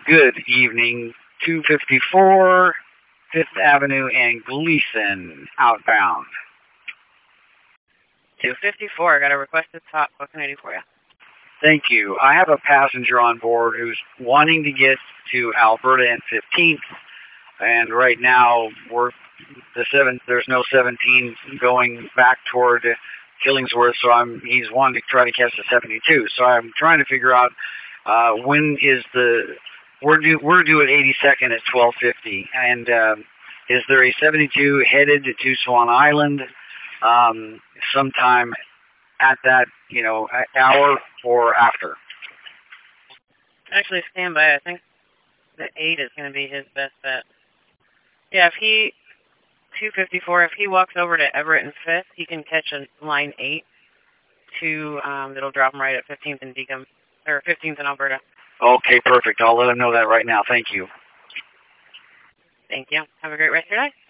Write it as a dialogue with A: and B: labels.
A: Good evening, 254 Fifth Avenue and Gleason outbound.
B: 254, I got a requested top. What can I do for you?
A: Thank you. I have a passenger on board who's wanting to get to Alberta and 15th, and right now there's no 17 going back toward Killingsworth, so he's wanting to try to catch the 72. So I'm trying to figure out when is we're due at 82nd at 12:50, and is there a 72 headed to Swan Island sometime at that hour or after?
B: Actually, stand by. I think the 8 is going to be his best bet. Yeah, 254, if he walks over to Everett and 5th, he can catch a line 8 it'll drop him right at 15th and Deacon, or 15th in Alberta.
A: Okay, perfect. I'll let him know that right now. Thank you.
B: Thank you. Have a great rest of your night.